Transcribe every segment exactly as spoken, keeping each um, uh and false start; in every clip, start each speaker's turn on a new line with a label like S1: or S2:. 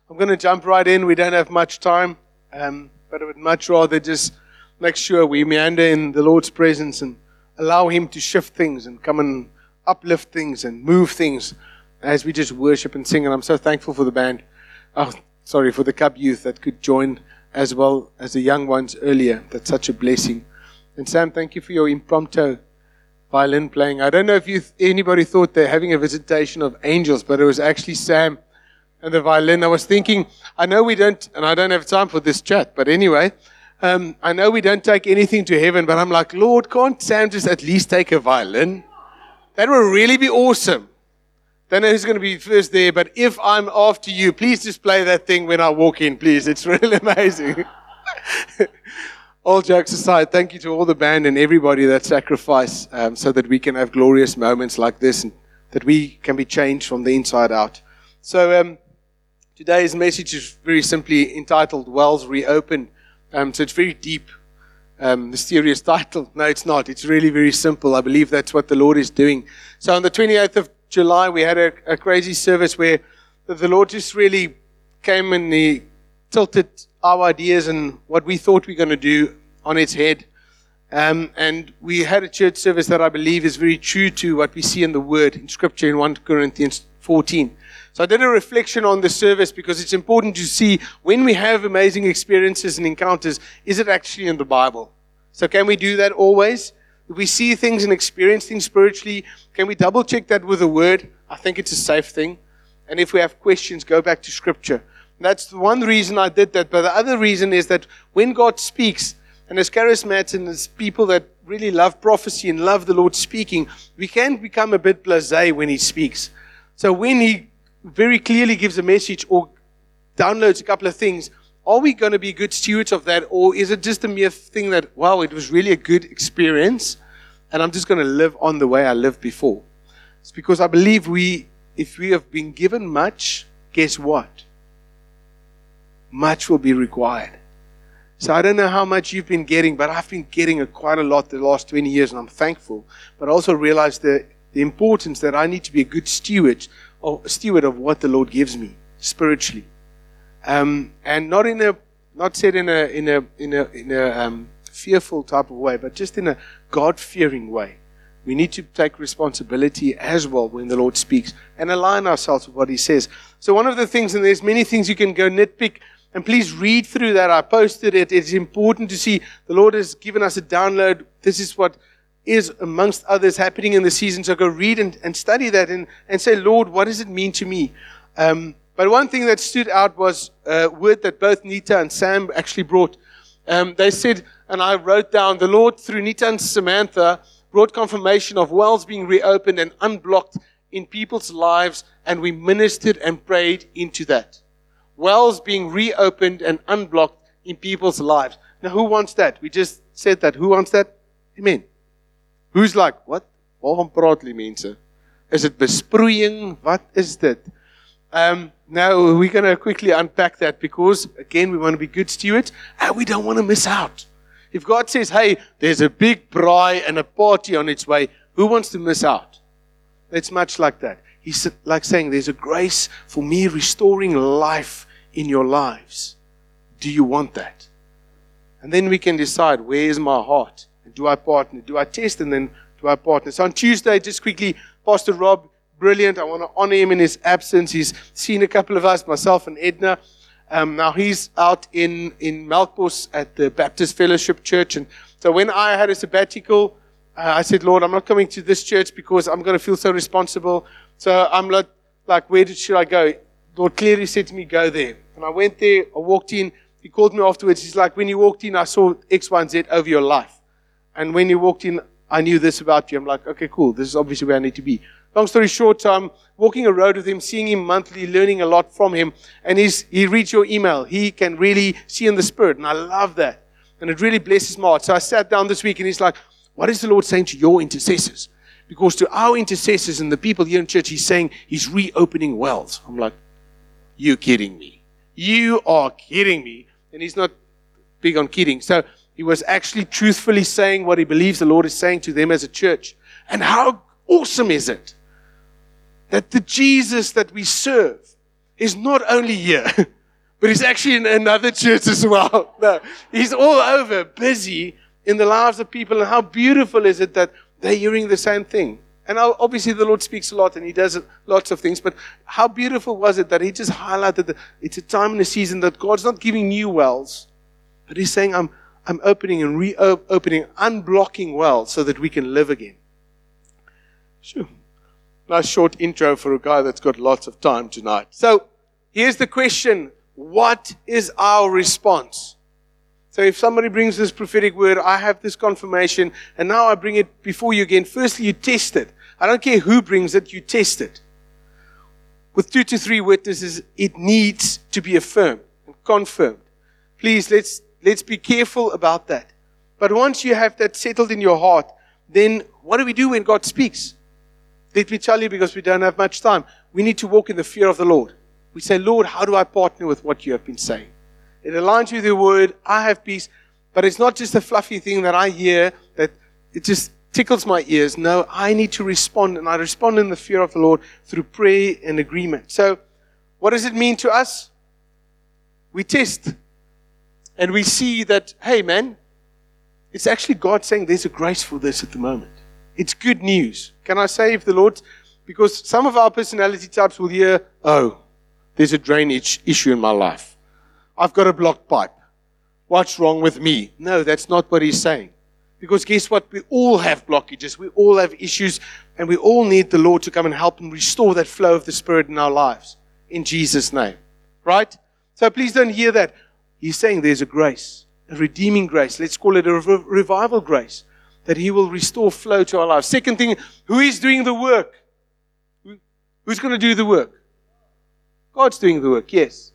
S1: I'm going to jump right in. We don't have much time, um, but I would much rather just make sure we meander in the Lord's presence and allow Him to shift things and come and uplift things and move things as we just worship and sing. And I'm so thankful for the band. Oh, sorry, for the Cub Youth that could join as well as the young ones earlier. That's such a blessing. And Sam, thank you for your impromptu violin playing. I don't know if you anybody thought they're having a visitation of angels, but it was actually Sam and the violin. I was thinking, I know we don't, and I don't have time for this chat, but anyway, um, I know we don't take anything to heaven, but I'm like, Lord, can't Sam just at least take a violin? That would really be awesome. Don't know who's going to be first there, but if I'm after you, please just play that thing when I walk in, please. It's really amazing. All jokes aside, thank you to all the band and everybody that sacrificed um, so that we can have glorious moments like this and that we can be changed from the inside out. So um, today's message is very simply entitled Wells Reopened. Um, so it's very deep, um, mysterious title. No, it's not. It's really very simple. I believe that's what the Lord is doing. So on the twenty-eighth of July, we had a, a crazy service where the Lord just really came and He tilted our ideas and what we thought we were going to do on its head. Um, and we had a church service that I believe is very true to what we see in the Word, in Scripture in First Corinthians fourteen. So I did a reflection on the service because it's important to see when we have amazing experiences and encounters, is it actually in the Bible? So can we do that always? If we see things and experience things spiritually, can we double check that with the Word? I think it's a safe thing. And if we have questions, go back to Scripture. That's the one reason I did that. But the other reason is that when God speaks, and as charismats and as people that really love prophecy and love the Lord speaking, we can become a bit blasé when He speaks. So when He very clearly gives a message or downloads a couple of things, are we going to be good stewards of that? Or is it just a mere thing that, wow, it was really a good experience, and I'm just going to live on the way I lived before? It's because I believe we, if we have been given much, guess what? Much will be required. So I don't know how much you've been getting, but I've been getting a, quite a lot the last twenty years, and I'm thankful. But I also realize the, the importance that I need to be a good steward, or a steward of what the Lord gives me spiritually, um, and not in a not said in a in a in a in a um, fearful type of way, but just in a God-fearing way. We need to take responsibility as well when the Lord speaks and align ourselves with what He says. So one of the things, and there's many things you can go nitpick. And please read through that. I posted it. It's important to see the Lord has given us a download. This is what is, amongst others, happening in the season. So go read and, and study that and, and say, Lord, what does it mean to me? Um, but one thing that stood out was a word that both Nita and Sam actually brought. Um, they said, and I wrote down, the Lord, through Nita and Samantha, brought confirmation of wells being reopened and unblocked in people's lives, and we ministered and prayed into that. Wells being reopened and unblocked in people's lives. Now, who wants that? We just said that. Who wants that? Amen. Who's like, what? Waarom praat die mense? Is it besproeiing? What is that? Um, now, we're going to quickly unpack that because, again, we want to be good stewards and we don't want to miss out. If God says, hey, there's a big braai and a party on its way, who wants to miss out? It's much like that. He's like saying, there's a grace for me restoring life in your lives. Do you want that? And then we can decide, where is my heart? And do I partner? Do I test and then do I partner? So on Tuesday, just quickly, Pastor Rob, brilliant. I want to honor him in his absence. He's seen a couple of us, myself and Edna. Um, now he's out in, in Melkbos at the Baptist Fellowship Church. And so when I had a sabbatical, uh, I said, Lord, I'm not coming to this church because I'm going to feel so responsible. So I'm like, like, where should I go? Lord clearly said to me, go there. And I went there, I walked in. He called me afterwards. He's like, when you walked in, I saw X, Y, and Z over your life. And when you walked in, I knew this about you. I'm like, okay, cool. This is obviously where I need to be. Long story short, so I'm walking a road with him, seeing him monthly, learning a lot from him. And he's, he reads your email. He can really see in the Spirit. And I love that. And it really blesses my heart. So I sat down this week and he's like, what is the Lord saying to your intercessors? Because to our intercessors and the people here in church, He's saying He's reopening wells. I'm like, you kidding me? You are kidding me. And He's not big on kidding. So he was actually truthfully saying what he believes the Lord is saying to them as a church. And how awesome is it that the Jesus that we serve is not only here, but he's actually in another church as well. No, he's all over, busy in the lives of people. And how beautiful is it that they're hearing the same thing? And obviously the Lord speaks a lot and he does lots of things, but how beautiful was it that he just highlighted that it's a time and a season that God's not giving new wells, but he's saying, I'm, I'm opening and reopening, unblocking wells so that we can live again. Sure. Nice short intro for a guy that's got lots of time tonight. So here's the question. What is our response? So if somebody brings this prophetic word, I have this confirmation, and now I bring it before you again. Firstly, you test it. I don't care who brings it, you test it. With two to three witnesses, it needs to be affirmed and confirmed. Please, let's let's be careful about that. But once you have that settled in your heart, then what do we do when God speaks? Let me tell you, because we don't have much time. We need to walk in the fear of the Lord. We say, Lord, how do I partner with what you have been saying? It aligns with the word, I have peace. But it's not just a fluffy thing that I hear that it just tickles my ears. No, I need to respond, and I respond in the fear of the Lord through prayer and agreement. So, what does it mean to us? We test, and we see that, hey man, it's actually God saying there's a grace for this at the moment. It's good news. Can I say if the Lord, because some of our personality types will hear, oh, there's a drainage issue in my life. I've got a blocked pipe. What's wrong with me? No, that's not what he's saying. Because guess what? We all have blockages. We all have issues. And we all need the Lord to come and help and restore that flow of the Spirit in our lives. In Jesus' name. Right? So please don't hear that. He's saying there's a grace. A redeeming grace. Let's call it a rev- revival grace. That He will restore flow to our lives. Second thing, who is doing the work? Who, who's going to do the work? God's doing the work, yes.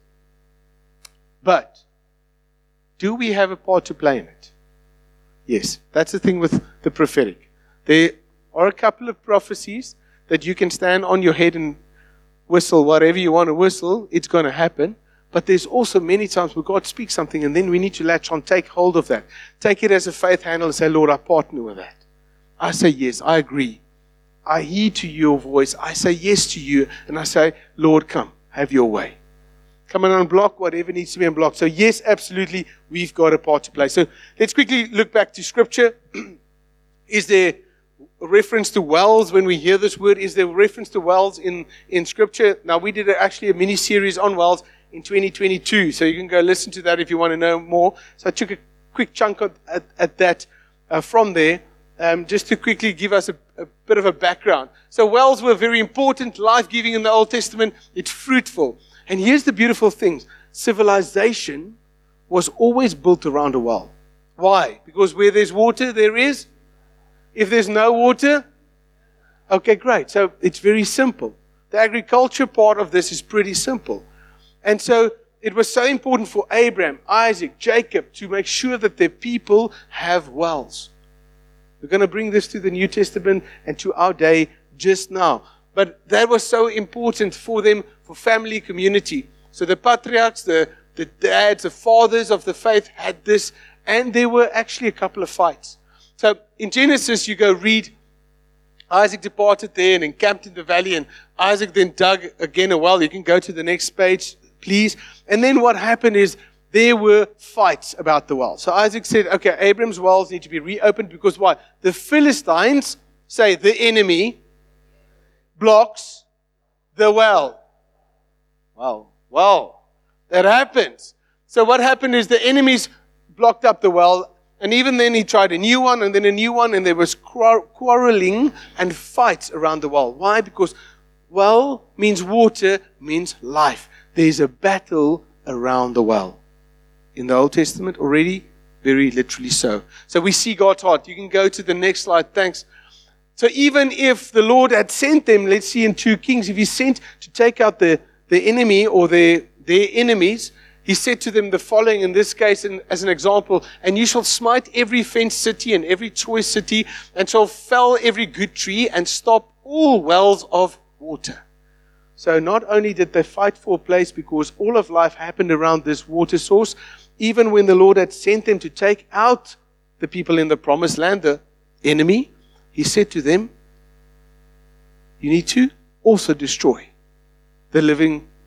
S1: But, do we have a part to play in it? Yes, that's the thing with the prophetic. There are a couple of prophecies that you can stand on your head and whistle whatever you want to whistle. It's going to happen. But there's also many times where God speaks something and then we need to latch on, take hold of that. Take it as a faith handle and say, Lord, I partner with that. I say yes, I agree. I heed to your voice. I say yes to you. And I say, Lord, come, have your way. Come and unblock whatever needs to be unblocked. So yes, absolutely, we've got a part to play. So let's quickly look back to Scripture. Is there a reference to wells when we hear this word? Is there a reference to wells in, in Scripture? Now, we did actually a mini-series on wells in twenty twenty-two. So you can go listen to that if you want to know more. So I took a quick chunk of, at, at that uh, from there, um, just to quickly give us a, a bit of a background. So wells were very important, life-giving in the Old Testament. It's fruitful. And here's the beautiful thing. Civilization was always built around a well. Why? Because where there's water, there is. If there's no water, okay, great. So it's very simple. The agriculture part of this is pretty simple. And so it was so important for Abraham, Isaac, Jacob to make sure that their people have wells. We're going to bring this to the New Testament and to our day just now. But that was so important for them, for family, community. So the patriarchs, the, the dads, the fathers of the faith had this. And there were actually a couple of fights. So in Genesis, you go read, Isaac departed there and encamped in the valley. And Isaac then dug again a well. You can go to the next page, please. And then what happened is there were fights about the well. So Isaac said, okay, Abraham's wells need to be reopened because why? The Philistines, say the enemy, blocks the well. Wow. Wow. That happens. So what happened is the enemies blocked up the well, and even then he tried a new one, and then a new one, and there was quarreling and fights around the well. Why? Because well means water, means life. There's a battle around the well. In the Old Testament already, very literally so. So we see God's heart. You can go to the next slide. Thanks. So even if the Lord had sent them, let's see in two Kings, if He sent to take out the, the enemy or their, their enemies, He said to them the following in this case in, as an example, and you shall smite every fenced city and every choice city, and shall fell every good tree and stop all wells of water. So not only did they fight for a place because all of life happened around this water source, even when the Lord had sent them to take out the people in the promised land, the enemy, He said to them, you need to also destroy the living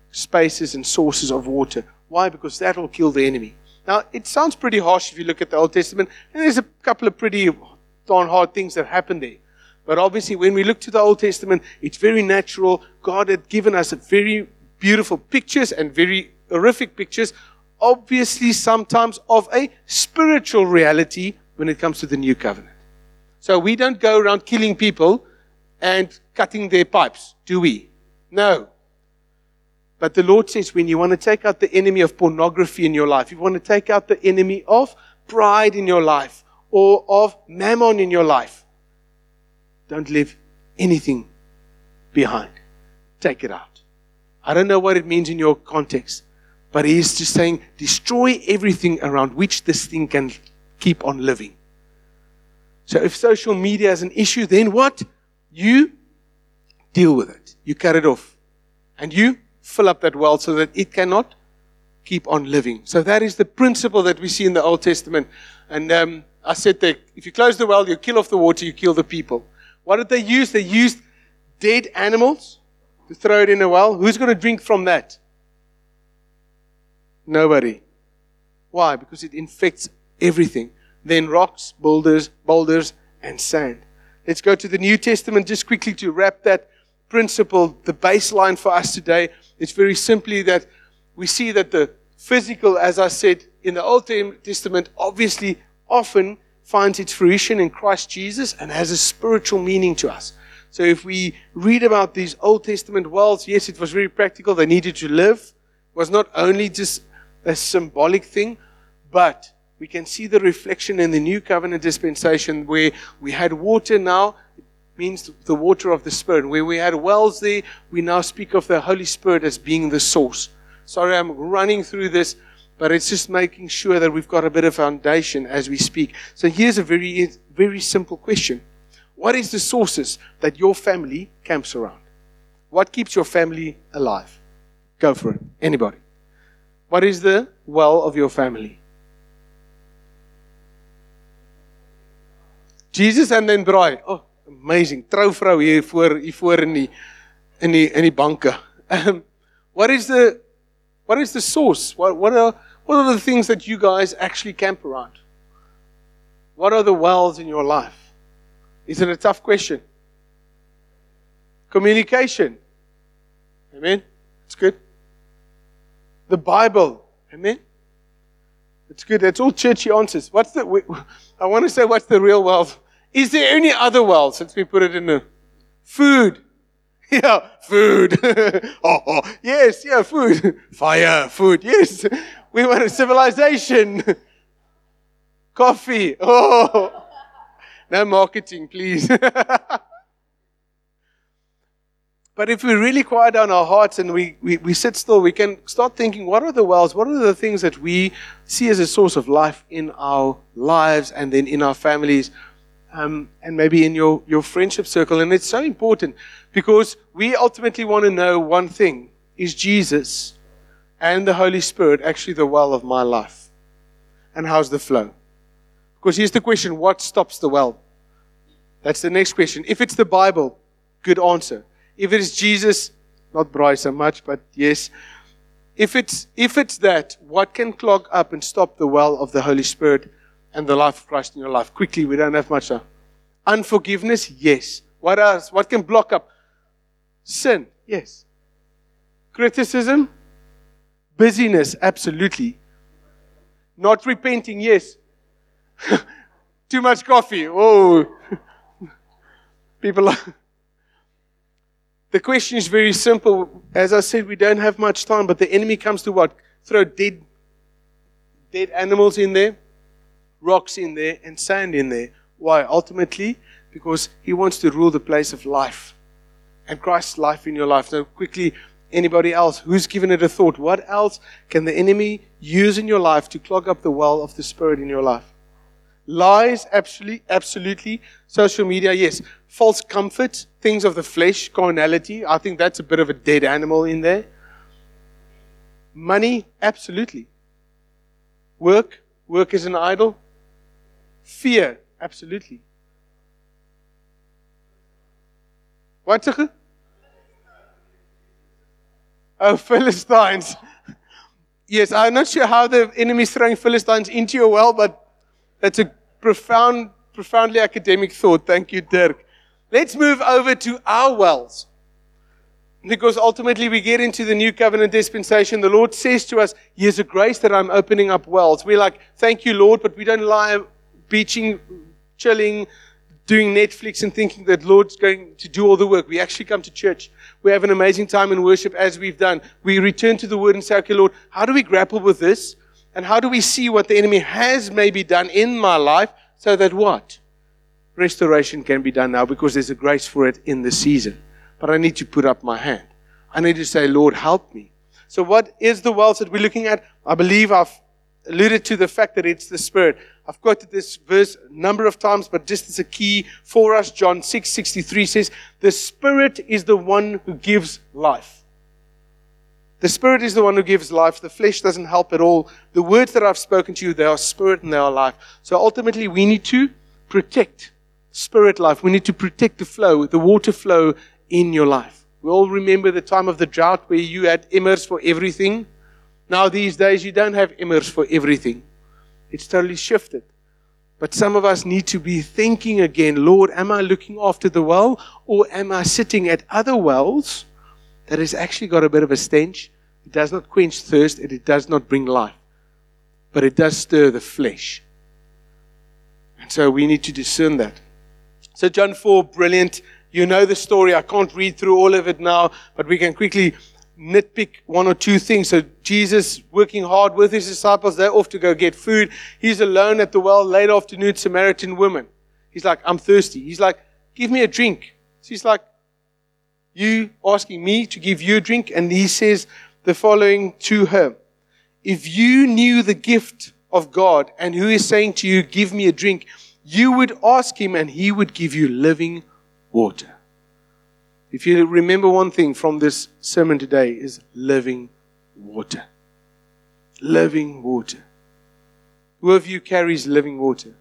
S1: spaces and sources of water. Why? Because that will kill the enemy. Now, it sounds pretty harsh if you look at the Old Testament, and there's a couple of pretty darn hard things that happen there. But obviously, when we look to the Old Testament, it's very natural. God had given us a very beautiful pictures and very horrific pictures, obviously sometimes of a spiritual reality when it comes to the New Covenant. So we don't go around killing people and cutting their pipes, do we? No. But the Lord says when you want to take out the enemy of pornography in your life, you want to take out the enemy of pride in your life or of mammon in your life, don't leave anything behind. Take it out. I don't know what it means in your context, but He is just saying, destroy everything around which this thing can keep on living. So if social media is an issue, then what? You deal with it. You cut it off. And you fill up that well so that it cannot keep on living. So that is the principle that we see in the Old Testament. And um, I said that if you close the well, you kill off the water, you kill the people. What did they use? They used dead animals to throw it in a well. Who's going to drink from that? Nobody. Why? Because it infects everything. Then rocks, boulders, boulders, and sand. Let's go to the New Testament just quickly to wrap that principle, the baseline for us today. It's very simply that we see that the physical, as I said, in the Old Testament, obviously often finds its fruition in Christ Jesus and has a spiritual meaning to us. So if we read about these Old Testament wells, yes, it was very practical. They needed to live. It was not only just a symbolic thing, but we can see the reflection in the New Covenant dispensation where we had water now. It means the water of the Spirit. Where we had wells there, we now speak of the Holy Spirit as being the source. Sorry, I'm running through this, but it's just making sure that we've got a bit of foundation as we speak. So here's a very, very simple question. What is the sources that your family camps around? What keeps your family alive? Go for it. Anybody. What is the well of your family? Jesus and then braai. Oh, amazing. Trouvrou hier voor, hier voor in die, in die, in die banke. Um, what is the, what is the source? What, what are, what are the things that you guys actually camp around? What are the wells in your life? Is it a tough question? Communication. Amen. It's good. The Bible. Amen. It's good. That's all churchy answers. What's the, I want to say what's the real wealth. Is there any other wealth since we put it in the food? Yeah, food. oh, oh, yes, yeah, food. Fire, food, yes. We want a civilization. Coffee. Oh, no marketing, please. But if we really quiet down our hearts and we, we, we sit still, we can start thinking, what are the wells? What are the things that we see as a source of life in our lives and then in our families um, and maybe in your, your friendship circle? And it's so important because we ultimately want to know one thing. Is Jesus and the Holy Spirit actually the well of my life? And how's the flow? Because here's the question, what stops the well? That's the next question. If it's the Bible, good answer. If it is Jesus, not braai so much, but yes. If it's if it's that, what can clog up and stop the well of the Holy Spirit and the life of Christ in your life? Quickly, we don't have much time. Unforgiveness, yes. What else? What can block up? Sin, yes. Criticism, busyness, absolutely. Not repenting, yes. Too much coffee, oh. People are... The question is very simple. As I said, we don't have much time, but the enemy comes to what? Throw dead, dead animals in there, rocks in there, and sand in there. Why? Ultimately, because he wants to rule the place of life and Christ's life in your life. Now, quickly, anybody else who's given it a thought? What else can the enemy use in your life to clog up the well of the Spirit in your life? Lies, absolutely, absolutely. Social media, yes. False comfort, things of the flesh, carnality. I think that's a bit of a dead animal in there. Money, absolutely. Work, work is an idol. Fear, absolutely. Wat sê jy? Oh, Philistines. Yes, I'm not sure how the enemy is throwing Philistines into your well, but that's a profound, profoundly academic thought. Thank you, Dirk. Let's move over to our wells. Because ultimately we get into the new covenant dispensation. The Lord says to us, here's a grace that I'm opening up wells. We're like, thank you, Lord, but we don't lie beaching, chilling, doing Netflix and thinking that Lord's going to do all the work. We actually come to church. We have an amazing time in worship as we've done. We return to the Word and say, okay, Lord, how do we grapple with this? And how do we see what the enemy has maybe done in my life so that what? Restoration can be done now because there's a grace for it in the season. But I need to put up my hand. I need to say, Lord, help me. So what is the wells that we're looking at? I believe I've alluded to the fact that it's the Spirit. I've quoted this verse a number of times, but just as a key for us, John six sixty-three says, the Spirit is the one who gives life. The Spirit is the one who gives life. The flesh doesn't help at all. The words that I've spoken to you, they are Spirit and they are life. So ultimately, we need to protect Spirit life. We need to protect the flow, the water flow in your life. We all remember the time of the drought where you had immers for everything. Now these days you don't have immers for everything. It's totally shifted. But some of us need to be thinking again, Lord, am I looking after the well, or am I sitting at other wells that has actually got a bit of a stench? It does not quench thirst and it does not bring life. But it does stir the flesh. And so we need to discern that. So John four, brilliant. You know the story. I can't read through all of it now, but we can quickly nitpick one or two things. So Jesus working hard with his disciples. They're off to go get food. He's alone at the well, late afternoon, Samaritan woman. He's like, I'm thirsty. He's like, give me a drink. She's like, you asking me to give you a drink? And he says the following to her. If you knew the gift of God and who is saying to you, give me a drink, you would ask him and he would give you living water. If you remember one thing from this sermon today is living water. Living water. Who of you carries living water?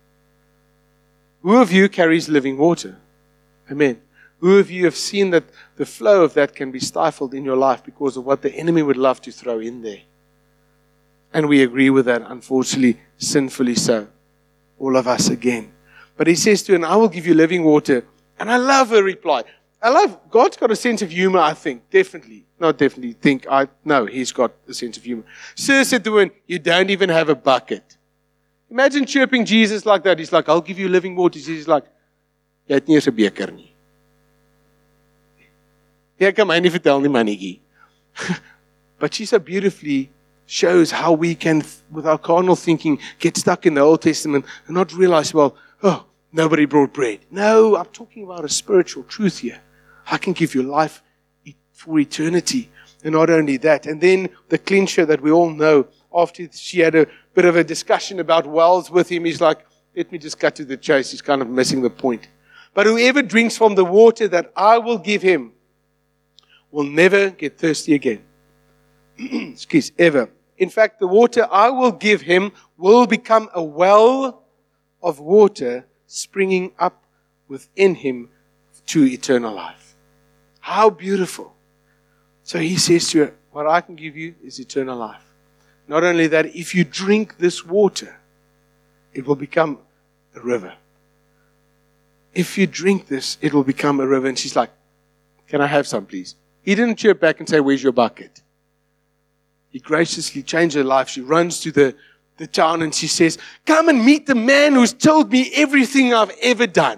S1: Who of you carries living water? Amen. Who of you have seen that the flow of that can be stifled in your life because of what the enemy would love to throw in there? And we agree with that, unfortunately, sinfully so. All of us again. But he says to her, and I will give you living water. And I love her reply. I love, God's got a sense of humor, I think. Definitely. Not definitely think, I no, he's got a sense of humor. Sir said to the woman, you don't even have a bucket. Imagine chirping Jesus like that. He's like, I'll give you living water. He's like, jy het nie eens 'n beker nie. Jy kan my nie vertel nie, mannetjie. But she so beautifully shows how we can, with our carnal thinking, get stuck in the Old Testament and not realize, well, oh, nobody brought bread. No, I'm talking about a spiritual truth here. I can give you life for eternity. And not only that, and then the clincher that we all know, after she had a bit of a discussion about wells with him, he's like, let me just cut to the chase. He's kind of missing the point. But whoever drinks from the water that I will give him will never get thirsty again. Excuse, ever. In fact, the water I will give him will become a well of water springing up within him to eternal life. How beautiful. So he says to her, what I can give you is eternal life. Not only that, if you drink this water, it will become a river. If you drink this, it will become a river. And she's like, can I have some, please? He didn't chirp back and say, where's your bucket? He graciously changed her life. She runs to the, the town and she says, come and meet the man who's told me everything I've ever done.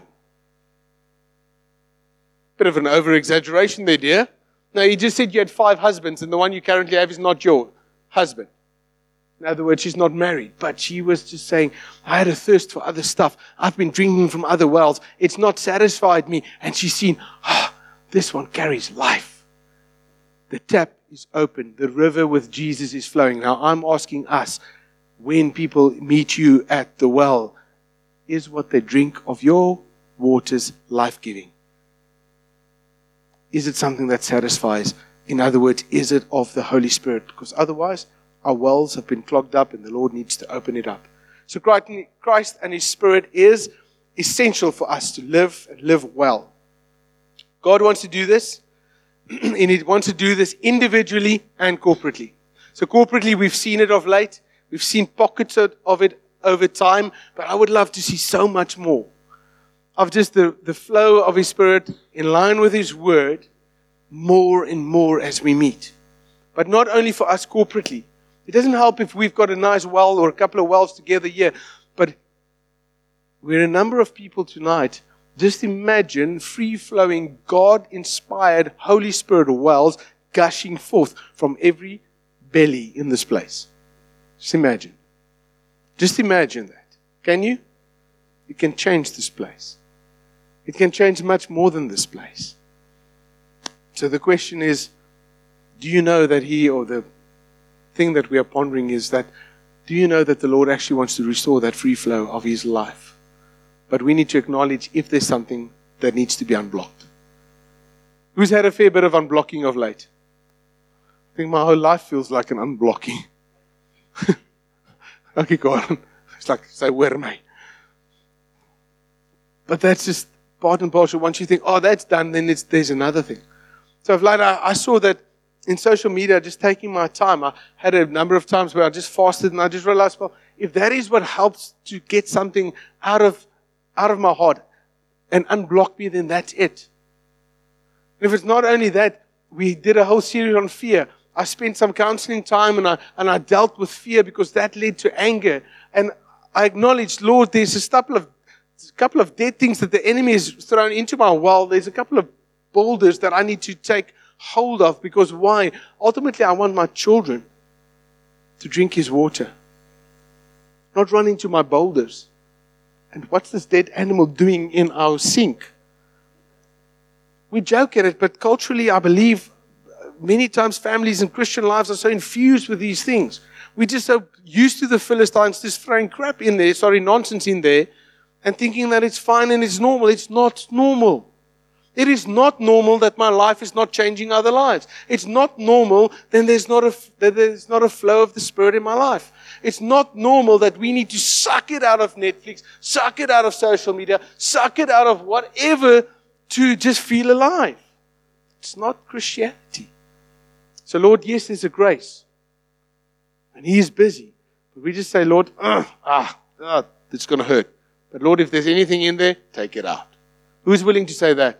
S1: Bit of an over-exaggeration there, dear. No, he just said you had five husbands and the one you currently have is not your husband. In other words, she's not married, but she was just saying, I had a thirst for other stuff. I've been drinking from other wells. It's not satisfied me. And she's seen, ah, oh, this one carries life. The tap is open. The river with Jesus is flowing. Now, I'm asking us, when people meet you at the well, is what they drink of your waters life-giving? Is it something that satisfies? In other words, is it of the Holy Spirit? Because otherwise, our wells have been clogged up and the Lord needs to open it up. So Christ and His Spirit is essential for us to live and live well. God wants to do this. and it wants to do this individually and corporately. So corporately, we've seen it of late. We've seen pockets of of it over time, but I would love to see so much more of just the, the flow of His Spirit in line with His Word, more and more as we meet. But not only for us corporately. It doesn't help if we've got a nice well or a couple of wells together here, but we're a number of people tonight. Just imagine free-flowing, God-inspired, Holy Spirit wells gushing forth from every belly in this place. Just imagine. Just imagine that. Can you? It can change this place. It can change much more than this place. So the question is, do you know that He, or the thing that we are pondering is that, do you know that the Lord actually wants to restore that free flow of His life? But we need to acknowledge if there's something that needs to be unblocked. Who's had a fair bit of unblocking of late? I think my whole life feels like an unblocking. Okay, go on. It's like, say, where am I? But that's just part and parcel. Once you think, oh, that's done, then it's, there's another thing. So of late, I, I saw that in social media, just taking my time. I had a number of times where I just fasted and I just realized, well, if that is what helps to get something out of out of my heart and unblock me, then that's it. And if it's not only that, we did a whole series on fear. I spent some counseling time and I and I dealt with fear because that led to anger. And I acknowledged, Lord, there's a couple of a couple of dead things that the enemy has thrown into my well. There's a couple of boulders that I need to take hold of, because why? Ultimately, I want my children to drink His water, not run into my boulders. And what's this dead animal doing in our sink? We joke at it, but culturally, I believe many times families and Christian lives are so infused with these things. We're just so used to the Philistines just throwing crap in there, sorry, nonsense in there, and thinking that it's fine and it's normal. It's not normal. It is not normal that my life is not changing other lives. It's not normal then there's not a, that there's not a flow of the Spirit in my life. It's not normal that we need to suck it out of Netflix, suck it out of social media, suck it out of whatever to just feel alive. It's not Christianity. So Lord, yes, there's a grace. And He is busy. But we just say, Lord, ah, ah, it's going to hurt. But Lord, if there's anything in there, take it out. Who's willing to say that?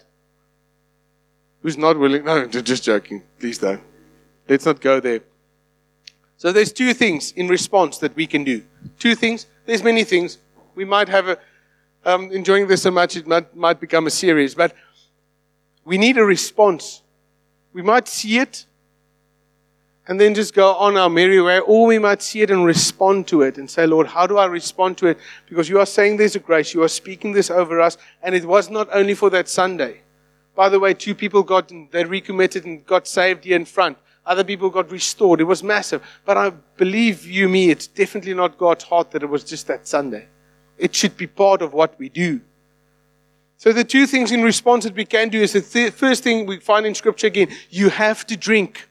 S1: Who's not willing? No, just joking. Please don't. Let's not go there. So there's two things in response that we can do. Two things. There's many things. We might have a, um, enjoying this so much, it might, might become a series. But we need a response. We might see it and then just go on our merry way, or we might see it and respond to it and say, Lord, how do I respond to it? Because you are saying there's a grace. You are speaking this over us. And it was not only for that Sunday. By the way, two people got, they recommitted and got saved here in front. Other people got restored. It was massive. But I believe you me, it's definitely not God's heart that it was just that Sunday. It should be part of what we do. So the two things in response that we can do is the th- first thing we find in Scripture again, you have to drink.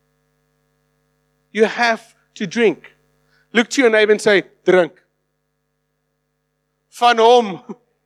S1: You have to drink. Look to your neighbor and say, drink. Van hom.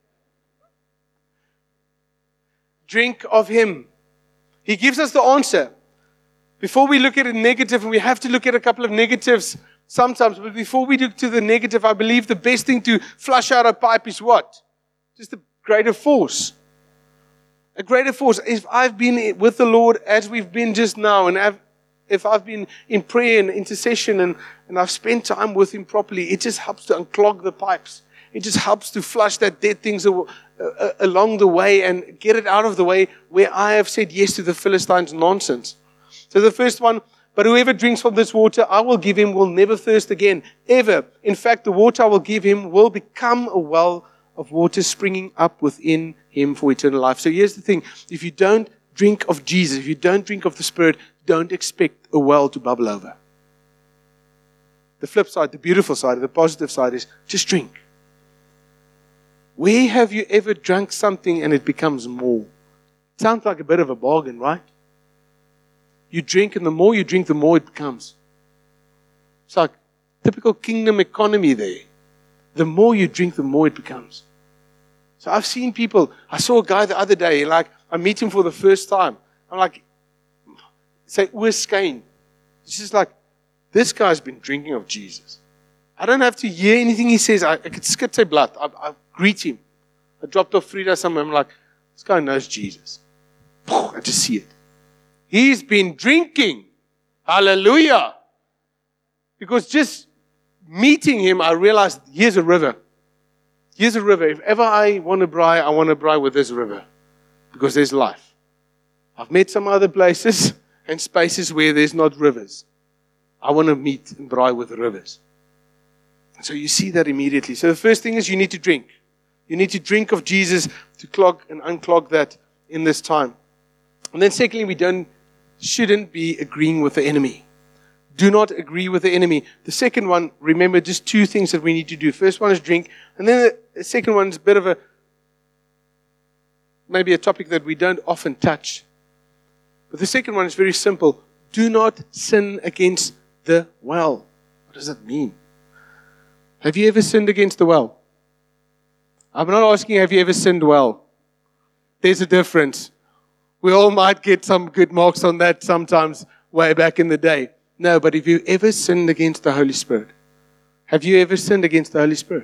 S1: Drink of Him. He gives us the answer. Before we look at a negative, and we have to look at a couple of negatives sometimes, but before we look to the negative, I believe the best thing to flush out a pipe is what? Just a greater force. A greater force. If I've been with the Lord as we've been just now, and I've, if I've been in prayer and intercession and, and I've spent time with Him properly, it just helps to unclog the pipes. It just helps to flush that dead things uh, uh, along the way and get it out of the way where I have said yes to the Philistines' nonsense. So the first one, but whoever drinks from this water I will give him will never thirst again, ever. In fact, the water I will give him will become a well of water springing up within him for eternal life. So here's the thing. If you don't drink of Jesus, if you don't drink of the Spirit, don't expect a well to bubble over. The flip side, the beautiful side, the positive side is just drink. Where have you ever drunk something and it becomes more? Sounds like a bit of a bargain, right? You drink, and the more you drink, the more it becomes. It's like typical kingdom economy there. The more you drink, the more it becomes. So I've seen people, I saw a guy the other day, like, I meet him for the first time. I'm like, Say, oorskyn. It's just like, this guy's been drinking of Jesus. I don't have to hear anything he says. I, I could skip say blood. I, I greet him. I dropped off Frida somewhere. I'm like, this guy knows Jesus. I just see it. He's been drinking. Hallelujah. Because just meeting him, I realized here's a river. Here's a river. If ever I want to braai, I want to braai with this river. Because there's life. I've met some other places and spaces where there's not rivers. I want to meet and braai with rivers. And so you see that immediately. So the first thing is you need to drink. You need to drink of Jesus to clog and unclog that in this time. And then secondly, we don't, shouldn't be agreeing with the enemy. Do not agree with the enemy. The second one, remember, just two things that we need to do. First one is drink. And then the second one is a bit of a, maybe a topic that we don't often touch. But the second one is very simple. Do not sin against the well. What does that mean? Have you ever sinned against the well? I'm not asking, have you ever sinned well? There's a difference. We all might get some good marks on that sometimes way back in the day. No, but have you ever sinned against the Holy Spirit? Have you ever sinned against the Holy Spirit?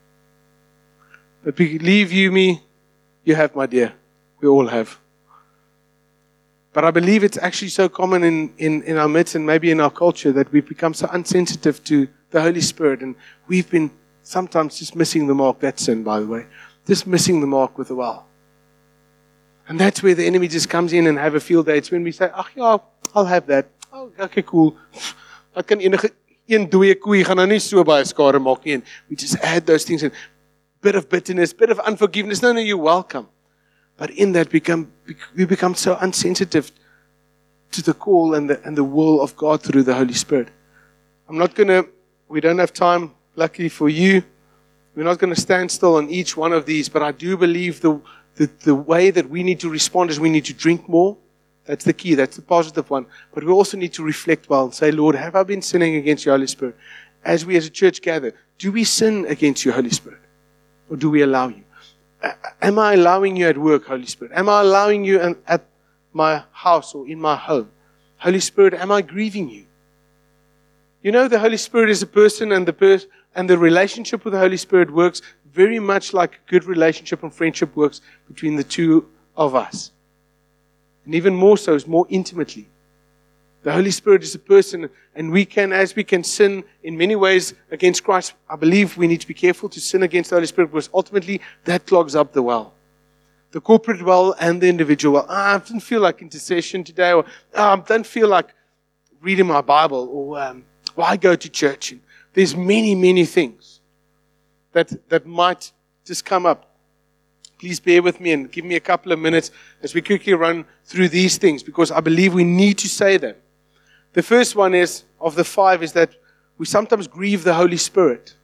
S1: But believe you me, you have, my dear. We all have. But I believe it's actually so common in, in, in our midst and maybe in our culture that we've become so insensitive to the Holy Spirit. And we've been sometimes just missing the mark. That's sin, by the way. Just missing the mark with the well. And that's where the enemy just comes in and have a field day. It's when we say, ach ja, I'll have that. Oh, okay, cool. Ek kan enige een dooie koei gaan nou nie so baie skade maak nie. We just add those things in. Bit of bitterness, bit of unforgiveness. No, no, you're welcome. But in that, become, we become so insensitive to the call and the, and the will of God through the Holy Spirit. I'm not going to, we don't have time, luckily for you. We're not going to stand still on each one of these, but I do believe the, the, the way that we need to respond is we need to drink more. That's the key. That's the positive one. But we also need to reflect well and say, Lord, have I been sinning against your Holy Spirit? As we as a church gather, do we sin against your Holy Spirit? Or do we allow you? Am I allowing you at work, Holy Spirit? Am I allowing you at my house or in my home? Holy Spirit, am I grieving you? You know, the Holy Spirit is a person, and the pers- and the relationship with the Holy Spirit works very much like a good relationship and friendship works between the two of us. And even more so, is more intimately. The Holy Spirit is a person, and we can, as we can sin in many ways against Christ, I believe we need to be careful to sin against the Holy Spirit, because ultimately that clogs up the well. The corporate well and the individual well. Ah, I didn't feel like intercession today, or ah, I don't feel like reading my Bible, or um, why go to church? And there's many, many things that that might just come up. Please bear with me and give me a couple of minutes as we quickly run through these things, because I believe we need to say them. The first one is, of the five, is that we sometimes grieve the Holy Spirit.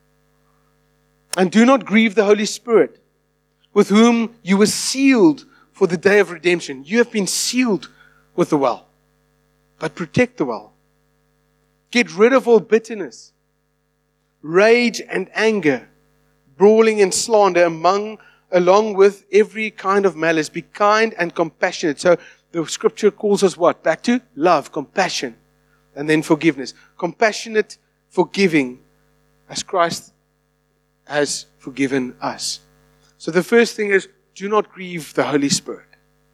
S1: And do not grieve the Holy Spirit, with whom you were sealed for the day of redemption. You have been sealed with the well. But protect the well. Get rid of all bitterness, rage and anger, brawling and slander among along with every kind of malice. Be kind and compassionate. So the scripture calls us what? Back to love, compassion, and then forgiveness. Compassionate, forgiving, as Christ has forgiven us. So the first thing is, do not grieve the Holy Spirit.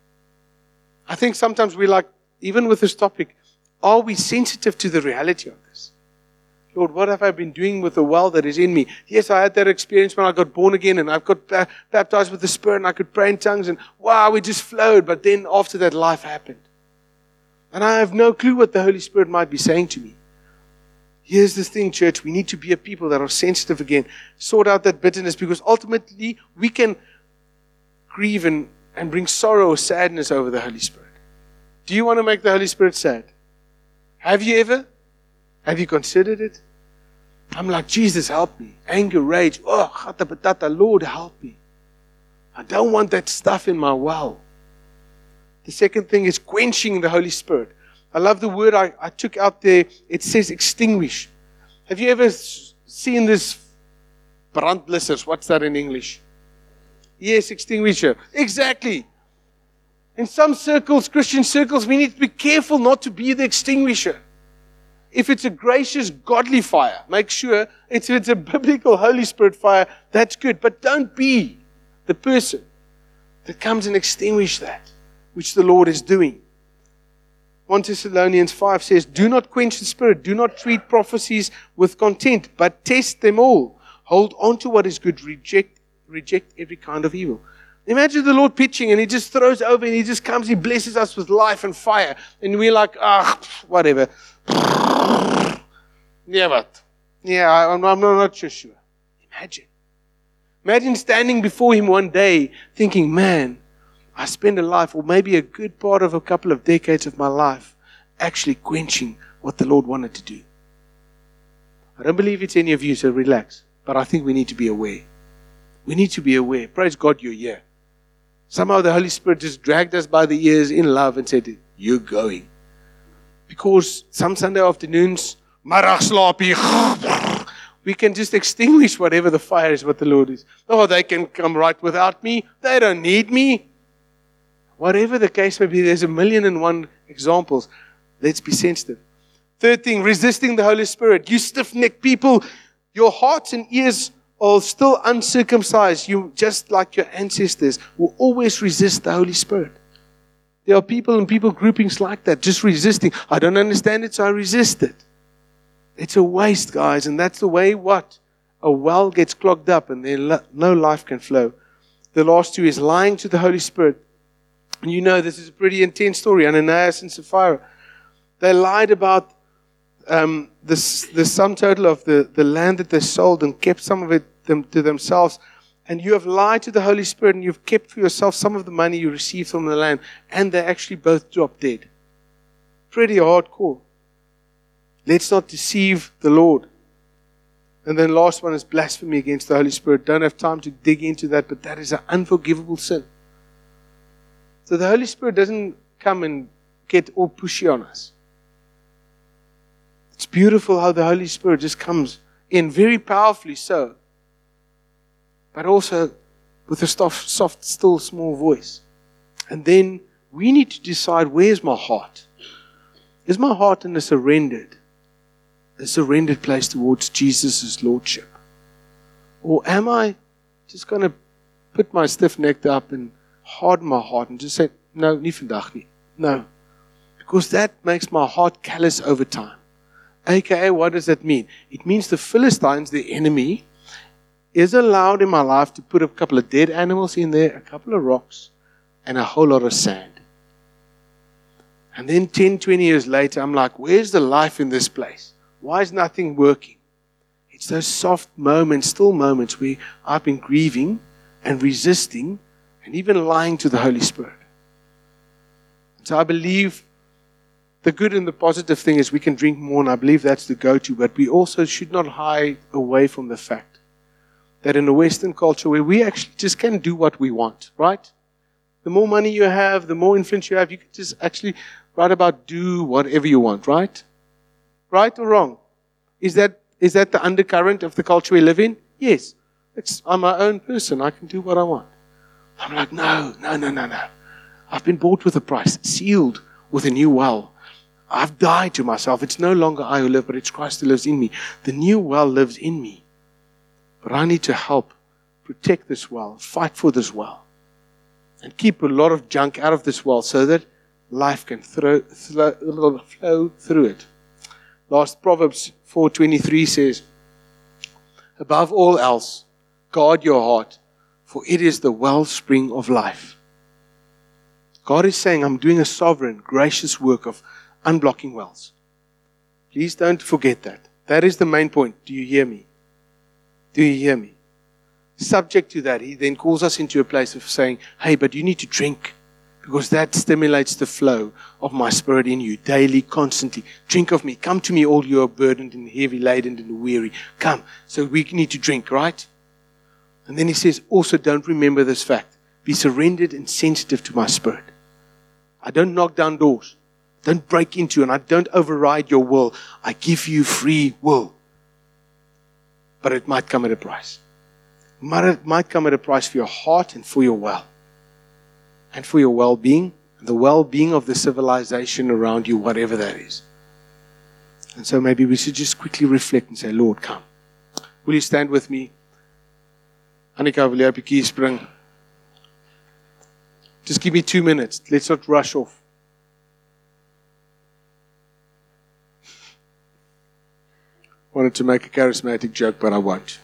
S1: I think sometimes we like, even with this topic, are we sensitive to the reality of this? Lord, what have I been doing with the well that is in me? Yes, I had that experience when I got born again, and I got uh, baptized with the Spirit, and I could pray in tongues, and wow, we just flowed. But then after that, life happened. And I have no clue what the Holy Spirit might be saying to me. Here's the thing, church. We need to be a people that are sensitive again. Sort out that bitterness, because ultimately we can grieve and, and bring sorrow or sadness over the Holy Spirit. Do you want to make the Holy Spirit sad? Have you ever? Have you considered it? I'm like, Jesus, help me. Anger, rage. Oh, gata patata, Lord, help me. I don't want that stuff in my well. The second thing is quenching the Holy Spirit. I love the word I, I took out there. It says extinguish. Have you ever seen this brandblussers? What's that in English? Yes, extinguisher. Exactly. In some circles, Christian circles, we need to be careful not to be the extinguisher. If it's a gracious, godly fire, make sure it's, if it's a biblical Holy Spirit fire, that's good. But don't be the person that comes and extinguish that, which the Lord is doing. First Thessalonians five says, do not quench the Spirit. Do not treat prophecies with contempt, but test them all. Hold on to what is good. Reject, reject every kind of evil. Imagine the Lord pitching and He just throws over and He just comes, He blesses us with life and fire. And we're like, ah, whatever. Yeah, but, yeah, I'm, I'm not so sure. Imagine. Imagine standing before Him one day thinking, man, I spend a life, or maybe a good part of a couple of decades of my life, actually quenching what the Lord wanted to do. I don't believe it's any of you, so relax. But I think we need to be aware. We need to be aware. Praise God you're here. Somehow the Holy Spirit just dragged us by the ears in love and said, you're going. Because some Sunday afternoons, we can just extinguish whatever the fire is, what the Lord is. Oh, they can come right without me. They don't need me. Whatever the case may be, there's a million and one examples. Let's be sensitive. Third thing, resisting the Holy Spirit. You stiff-necked people, your hearts and ears are still uncircumcised. You, just like your ancestors, will always resist the Holy Spirit. There are people and people groupings like that, just resisting. I don't understand it, so I resist it. It's a waste, guys, and that's the way what? A well gets clogged up and then no life can flow. The last two is lying to the Holy Spirit. And you know this is a pretty intense story. Ananias and Sapphira. They lied about um, the, the sum total of the, the land that they sold and kept some of it them, to themselves. And you have lied to the Holy Spirit and you've kept for yourself some of the money you received from the land. And they actually both dropped dead. Pretty hardcore. Let's not deceive the Lord. And then last one is blasphemy against the Holy Spirit. Don't have time to dig into that, but that is an unforgivable sin. So the Holy Spirit doesn't come and get all pushy on us. It's beautiful how the Holy Spirit just comes in very powerfully so, but also with a soft, soft, still, small voice. And then we need to decide, where's my heart? Is my heart in a surrendered, a surrendered place towards Jesus' Lordship? Or am I just going to put my stiff neck up and harden my heart and just say, no, nie vandag nie. No. Because that makes my heart callous over time. A K A, what does that mean? It means the Philistines, the enemy, is allowed in my life to put a couple of dead animals in there, a couple of rocks, and a whole lot of sand. And then ten, twenty years later, I'm like, where's the life in this place? Why is nothing working? It's those soft moments, still moments where I've been grieving and resisting and even lying to the Holy Spirit. And so I believe the good and the positive thing is we can drink more, and I believe that's the go-to, but we also should not hide away from the fact that in a Western culture where we actually just can do what we want, right? The more money you have, the more influence you have, you can just actually right about do whatever you want, right? Right or wrong? Is that is that the undercurrent of the culture we live in? Yes. It's, I'm my own person. I can do what I want. I'm like, no, no, no, no, no. I've been bought with a price, sealed with a new well. I've died to myself. It's no longer I who live, but it's Christ who lives in me. The new well lives in me. But I need to help protect this well, fight for this well, and keep a lot of junk out of this well so that life can throw, flow, flow through it. Last Proverbs four twenty-three says, above all else, guard your heart, for it is the wellspring of life. God is saying, I'm doing a sovereign, gracious work of unblocking wells. Please don't forget that. That is the main point. Do you hear me? Do you hear me? Subject to that, he then calls us into a place of saying, hey, but you need to drink, because that stimulates the flow of my Spirit in you daily, constantly. Drink of me. Come to me, all you are burdened and heavy laden and weary. Come. So we need to drink, right? And then he says, also don't remember this fact. Be surrendered and sensitive to my Spirit. I don't knock down doors. Don't break into, and I don't override your will. I give you free will. But it might come at a price. It might come at a price for your heart and for your well. And for your well-being the well-being of the civilization around you, whatever that is. And so maybe we should just quickly reflect and say, Lord, come. Will you stand with me? Annika, will jy 'n bietjie spring? Just give me two minutes. Let's not rush off. Wanted to make a charismatic joke, but I won't.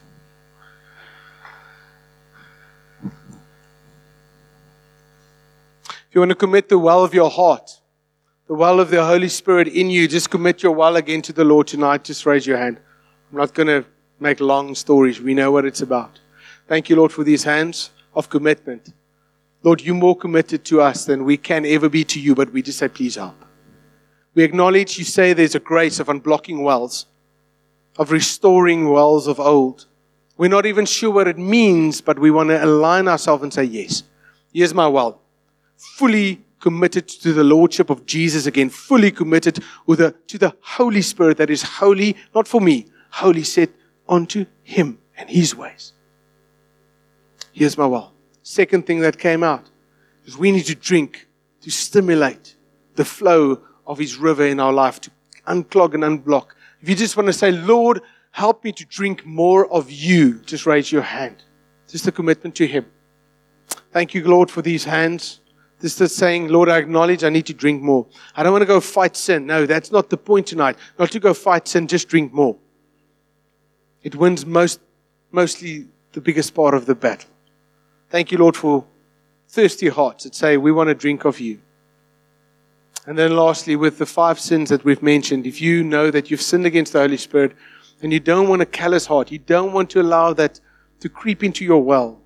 S1: If you want to commit the well of your heart, the well of the Holy Spirit in you, just commit your well again to the Lord tonight. Just raise your hand. I'm not going to make long stories. We know what it's about. Thank you, Lord, for these hands of commitment. Lord, you're more committed to us than we can ever be to you, but we just say, please help. We acknowledge you say there's a grace of unblocking wells, of restoring wells of old. We're not even sure what it means, but we want to align ourselves and say, yes, here's my well. Fully committed to the Lordship of Jesus again, fully committed with the, to the Holy Spirit that is holy, not for me, holy set onto Him and His ways. Here's my well. Second thing that came out is we need to drink to stimulate the flow of His river in our life, to unclog and unblock. If you just want to say, Lord, help me to drink more of you, just raise your hand. Just a commitment to Him. Thank you, Lord, for these hands. This is saying, Lord, I acknowledge I need to drink more. I don't want to go fight sin. No, that's not the point tonight. Not to go fight sin, just drink more. It wins most, mostly the biggest part of the battle. Thank you, Lord, for thirsty hearts that say, we want to drink of you. And then lastly, with the five sins that we've mentioned, if you know that you've sinned against the Holy Spirit and you don't want a callous heart, you don't want to allow that to creep into your well,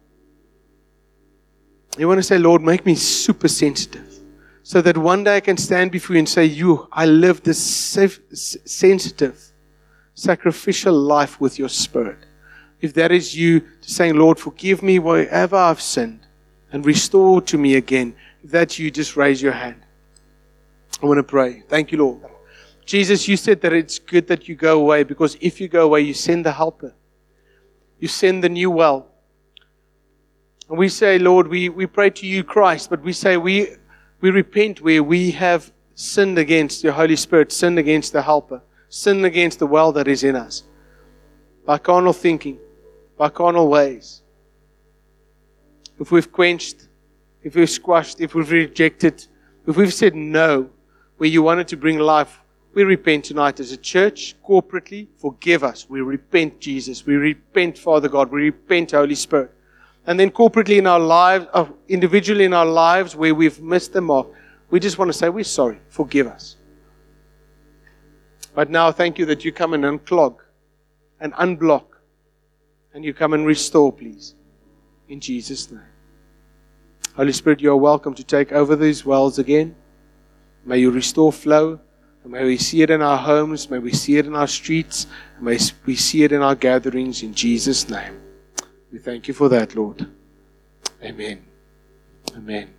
S1: you want to say, Lord, make me super sensitive so that one day I can stand before you and say, you, I live this safe, sensitive, sacrificial life with your Spirit. If that is you, to saying, Lord, forgive me wherever I've sinned and restore to me again. If that's you, just raise your hand. I want to pray. Thank you, Lord. Jesus, you said that it's good that you go away, because if you go away, you send the helper. You send the new well. And we say, Lord, we, we pray to you, Christ, but we say we, we repent where we have sinned against your Holy Spirit, sinned against the helper, sinned against the well that is in us. By carnal thinking, by carnal ways. If we've quenched, if we've squashed, if we've rejected, if we've said no, where you wanted to bring life, we repent tonight as a church, corporately. Forgive us. We repent, Jesus. We repent, Father God. We repent, Holy Spirit. And then corporately in our lives, uh, individually in our lives, where we've missed the mark, we just want to say, we're sorry. Forgive us. But now, thank you that you come and unclog and unblock. And you come and restore, please. In Jesus' name. Holy Spirit, you are welcome to take over these wells again. May you restore flow. And may we see it in our homes. May we see it in our streets. And may we see it in our gatherings. In Jesus' name. We thank you for that, Lord. Amen. Amen.